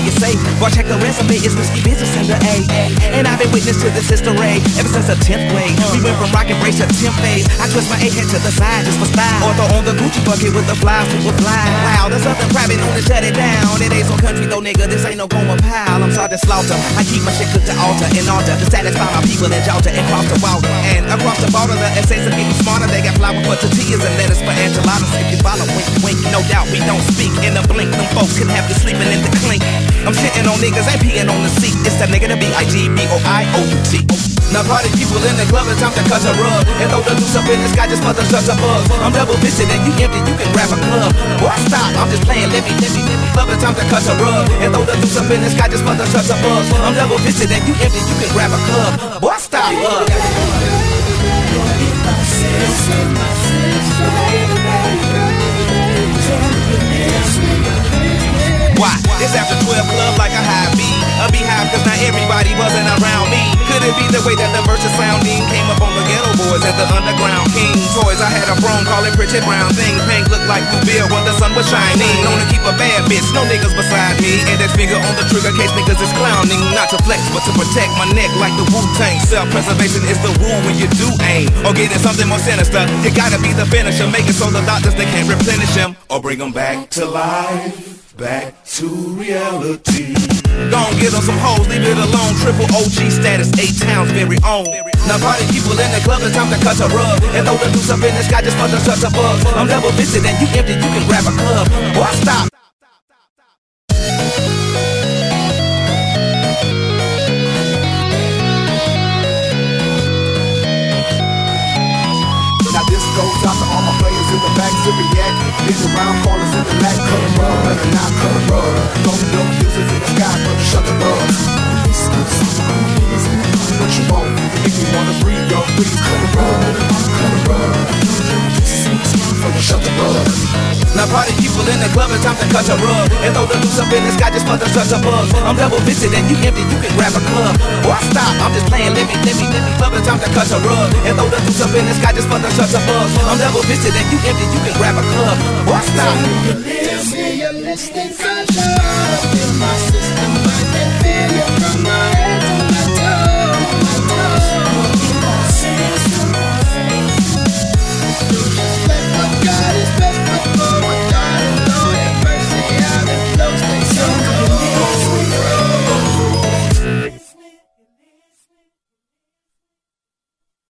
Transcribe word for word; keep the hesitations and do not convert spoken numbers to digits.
you safe. Boy, check the resume, it's risky business in the A. And I've been witness to this history ever since the tenth grade. We went from rock and brace to tenth phase. I twist my A head to the side just for style. Or throw on the Gucci bucket with the fly super fly. Wow, there's something private known to shut it down. It ain't so country though, nigga, this ain't no Goma pile. I'm sorry to slaughter. I keep my shit cooked to altar and altar to satisfy my people in Georgia and cross the water. And across the border, the essays are getting smarter. They got flour for tortillas and lettuce for enchiladas. If you follow, wink, wink, no doubt we don't speak in a blink. Them folks can have you sleeping in the clink. I'm shitting on niggas, ain't peeing on the seat. It's that nigga, the B I G B O I O U T. Now party people in the club, it's time to cut a rug and throw the loose up in the sky just for the such a buzz. I'm double fisted and you empty, you can grab a club. Boy, stop, I'm just playing, let me, let me, let me. Club, it's time to cut a rug and throw the loose up in the sky just for the such a buzz. I'm double fisted and you empty, you can grab a club. Boy, stop, uh. Why? It's after twelve club like a high B. A beehive cause not everybody wasn't around me. Could it be the way that the verses sounding came up on the ghetto boys and the underground king toys? I had a throne, call it Pritchard Brown thing. Pink looked like Blue Bill when the sun was shining. Known to keep a bad bitch, no niggas beside me. And that finger on the trigger case niggas is clowning. Not to flex but to protect my neck like the Wu-Tang. Self-preservation is the rule when you do aim. Or getting something more sinister, you gotta be the finisher. Make it so the doctors they can't replenish him. Or bring him back to life. Back to reality. Gon' get on some hoes, leave it alone. Triple O G status, eight towns very own. Now party people in the club, it's time to cut a rug and throw the loose up in the sky just for the such a buzz. I'm double fisted and you empty, you can grab a club. Boy, stop. Now this goes out to all my players in the back to react. These around corners in the back, cut a rug, better not cut a rug. Don't no users in the sky, but shut the rug. What you want? If you wanna breathe, yo, please cut a rug, cut a rug. Shut the rug. Now party people in the club, it's time to cut a rug and throw the loose up in the sky just for the such a buzz. I'm double fisted and you empty, you can grab a club. Boy, stop, I'm just playing, let me, let me, let me. Club, it's time to cut a rug and throw the loose up in the sky just for the such a buzz. I'm double fisted and you empty, you can grab a club. Boy, stop. You're listening, you're listening, sunshine. I feel my system, I can feel you from my head.